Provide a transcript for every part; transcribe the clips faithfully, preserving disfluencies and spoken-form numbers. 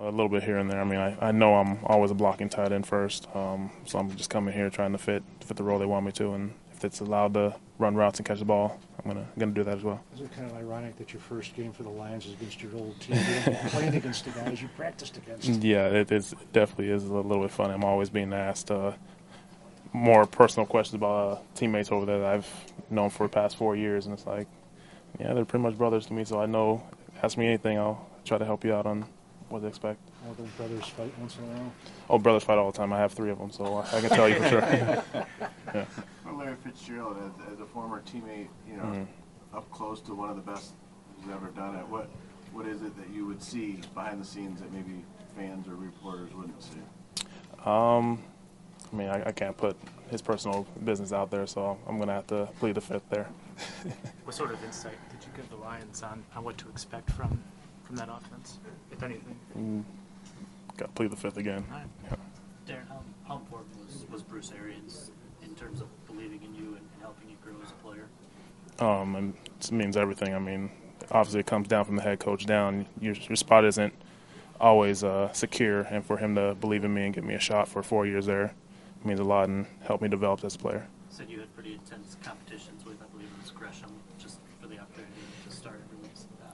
a little bit here and there. I mean, I, I know I'm always a blocking tight end first, um, so I'm just coming here trying to fit fit the role they want me to, and if it's allowed to run routes and catch the ball, I'm gonna gonna do that as well. Isn't it kind of ironic that your first game for the Lions is against your old team? You don't get playing against the guys you practiced against. Yeah, it, is, it definitely is a little bit funny. I'm always being asked uh, more personal questions about uh, teammates over there that I've known for the past four years, and it's like, yeah, they're pretty much brothers to me, so I know, ask me anything, I'll try to help you out on what to expect. All those brothers fight once in a while? Oh, brothers fight all the time. I have three of them, so I can tell you for sure. Yeah. For Larry Fitzgerald, as, as a former teammate, you know, mm-hmm. up close to one of the best who's ever done it, what what is it that you would see behind the scenes that maybe fans or reporters wouldn't see? Um, I mean, I, I can't put his personal business out there, so I'm going to have to plead the fifth there. What sort of insight did you give the Lions on, on what to expect from, from that offense, if anything? Mm, got to plead the fifth again. All right. Yeah. Darren, how, how important was, was Bruce Arians in terms of believing in you and, and helping you grow as a player? Um, and it means everything. I mean, obviously it comes down from the head coach down. Your, your spot isn't always uh, secure, and for him to believe in me and give me a shot for four years there means a lot and helped me develop as a player. You said you had pretty intense competitions with, I believe it was Gresham, just for the opportunity to start every week.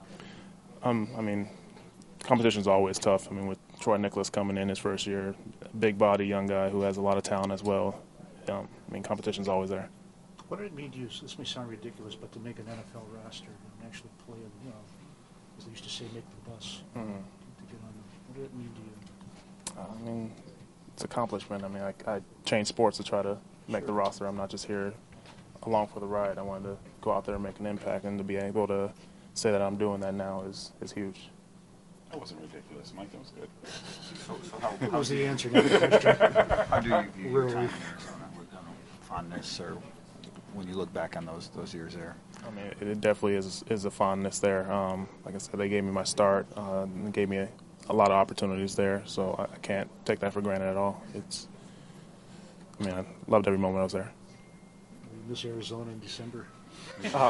Um, I mean, competition's always tough. I mean, with Troy Nicholas coming in his first year, big body, young guy who has a lot of talent as well. Um, I mean, competition's always there. What did it mean to you? This may sound ridiculous, but to make an N F L roster and actually play, you know, as they used to say, make the bus. Mm-hmm. To get on. What did it mean to you? Uh, I mean, it's an accomplishment. I mean, I, I changed sports to try to make sure. the roster. I'm not just here along for the ride. I wanted to go out there and make an impact, and to be able to say that I'm doing that now is, is huge. That wasn't ridiculous, Mike. That was good. So, so how, that was the answer, not the question. How do you view your Really? time in Arizona? With um, fondness, or when you look back on those those years there? I mean, it, it definitely is is a fondness there. Um, like I said, they gave me my start, uh, and gave me a, a lot of opportunities there, so I, I can't take that for granted at all. It's, I mean, I loved every moment I was there. We miss Arizona in December. Uh,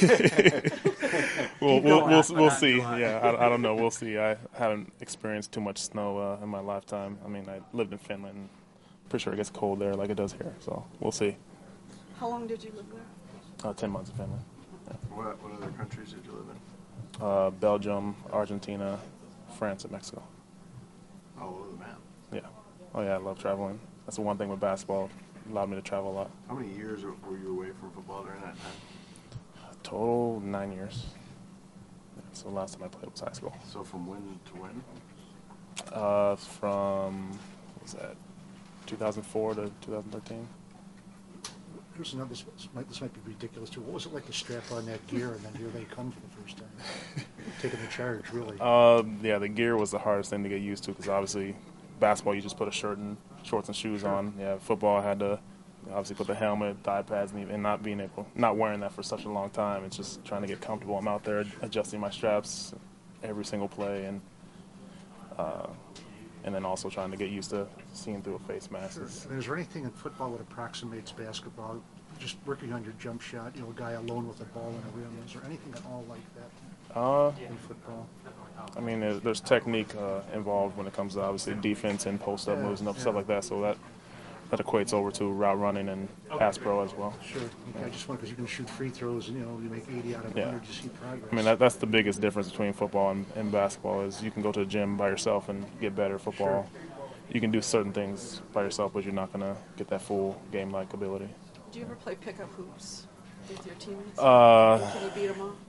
we'll we'll we'll, we'll see. Yeah, I, I don't know. We'll see. I haven't experienced too much snow uh, in my lifetime. I mean, I lived in Finland. And pretty sure it gets cold there like it does here. So we'll see. How long did you live there? Uh, Ten months in Finland. Yeah. What what other countries did you live in? Uh, Belgium, Argentina, France, and Mexico. All over the map. Yeah. Oh yeah, I love traveling. That's the one thing with basketball. It allowed me to travel a lot. How many years were you away from football during that time? Total nine years. Yeah, so the last time I played was high school. So from when to when? Uh, from what was that two thousand four to two thousand thirteen. Here's another. This might, this might be ridiculous too. What was it like to strap on that gear and then here they come for the first time, taking the charge? Really? Uh, yeah, the gear was the hardest thing to get used to because obviously, basketball you just put a shirt and shorts and shoes Sure. on. Yeah, football I had to obviously put the helmet, thigh pads, and, and not being able, not wearing that for such a long time. It's just trying to get comfortable. I'm out there adjusting my straps every single play, and uh, and then also trying to get used to seeing through a face mask. Sure. I mean, is there anything in football that approximates basketball? Just working on your jump shot, you know, a guy alone with a ball in a rim. Is there anything at all like that Uh, in football? I mean, there's, there's technique uh, involved when it comes to obviously defense and post-up Yeah, moves and yeah. stuff like that. So that that equates over to route running and pass pro as well. Sure. Okay, I just want because you can shoot free throws and you know you make eighty out of Yeah. one hundred. You see progress. I mean, that, that's the biggest difference between football and, and basketball is you can go to the gym by yourself and get better. Football, you can do certain things by yourself, but you're not going to get that full game-like ability. Do you ever play pickup hoops with your teammates? Uh, Can you beat them up?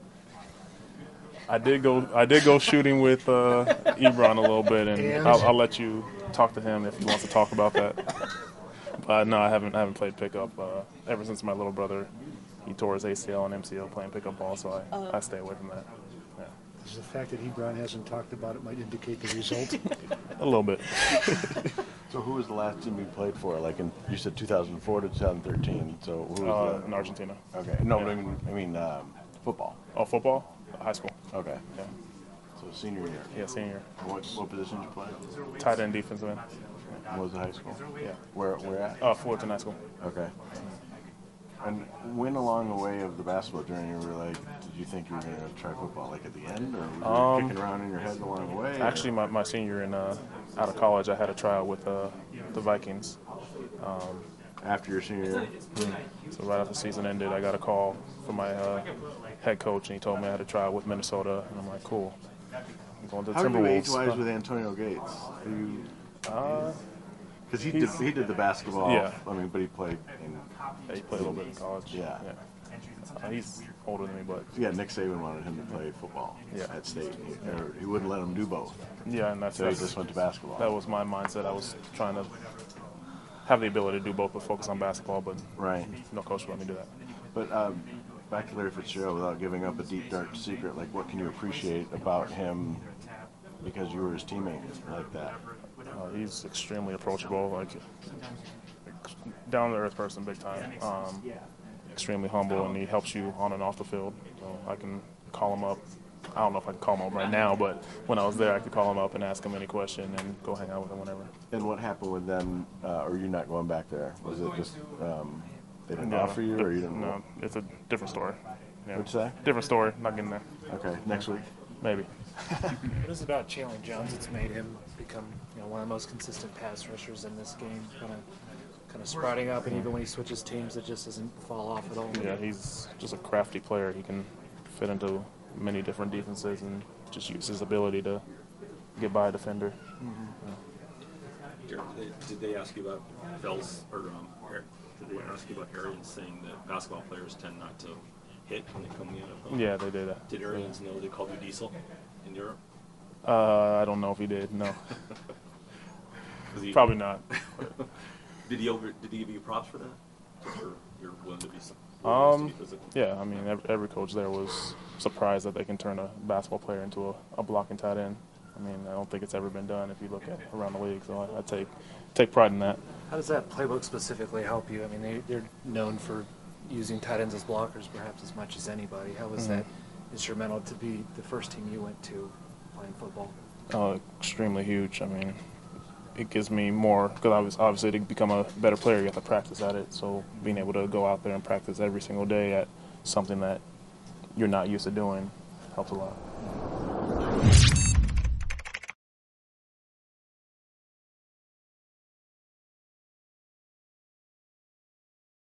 I did go. I did go shooting with uh, Ebron a little bit, and, And? I'll, I'll let you talk to him if he wants to talk about that. But no, I haven't. I haven't played pickup uh, ever since my little brother. He tore his A C L and M C L playing pickup ball, so I, Uh. I stay away from that. Yeah. Does the fact that Ebron hasn't talked about it might indicate the result? A little bit. So who was the last team you played for? Like in, you said two thousand four to two thousand thirteen. So who was Uh, the? in Argentina. Okay. No, Yeah. but I mean, I mean um, football. Oh, football? High school. Okay. Yeah. So senior year. Yeah, senior. What, what position did you play? Tight end, defensive end. What was the high school? Yeah. Where where at? Uh, Fullerton High School. Okay. And when along the way of the basketball journey, you were like, did you think you were going to try football, like at the end, or were you Um, kicking around in your head along the way? Actually, my, my senior year in uh, out of college, I had a tryout with uh, the Vikings. Um, After your senior year? So right after the season ended, I got a call from my uh, head coach, and he told me I had to try out with Minnesota, and I'm like, cool. I'm going to the How are you Timberwolves. age-wise with Antonio Gates? Are you? Uh, Because he did, He's- he did the basketball. Yeah. I mean, but he played. In, yeah, he played a little bit in college. Yeah. Uh, he's older than me, but yeah, Nick Saban wanted him to play football Yeah. at State. He, or he wouldn't let him do both, yeah, and that's, so he that's just went to basketball. that was my mindset. I was trying to have the ability to do both, but focus on basketball. But Right. no coach would let me do that. But um, back to Larry Fitzgerald, without giving up a deep, dark secret, like what can you appreciate about him because you were his teammate like that? Uh, he's extremely approachable, like down to earth person, big time. Um, extremely humble, and he helps you on and off the field. So I can call him up. I don't know if I can call him up right now, but when I was there, I could call him up and ask him any question and go hang out with him whenever. And what happened with them? Uh, or you not going back there? Was it just um, they didn't Yeah, offer you, or you didn't? No, it's a different story. Yeah. What'd you say? Different story. Not getting there. Okay, next week. Maybe. What is it about Chandler Jones that's made him become, you know, one of the most consistent pass rushers in this game? Kind of, kind of sprouting up, and even when he switches teams, it just doesn't fall off at all. Yeah, he's just a crafty player. He can fit into many different defenses and just use his ability to get by a defender. Did they, did they ask you about Fells or um, Ar- did they ask you about Arians saying that basketball players tend not to hit when they come in the N F L? Yeah, they did that. Did Arians know they called you Diesel in Europe? Uh, I don't know if he did. No, Was he- probably not. Did he over? Did he give you props for that? Just for you're willing to be some. Um, to be physical? yeah, I mean, every, every coach there was surprised that they can turn a basketball player into a, a blocking tight end. I mean, I don't think it's ever been done if you look at around the league. So I, I take take pride in that. How does that playbook specifically help you? I mean, they, they're known for using tight ends as blockers perhaps as much as anybody. How was Mhm. that instrumental to be the first team you went to playing football? Uh, extremely huge. I mean, it gives me more because obviously to become a better player, you have to practice at it. So being able to go out there and practice every single day at something that you're not used to doing helps a lot.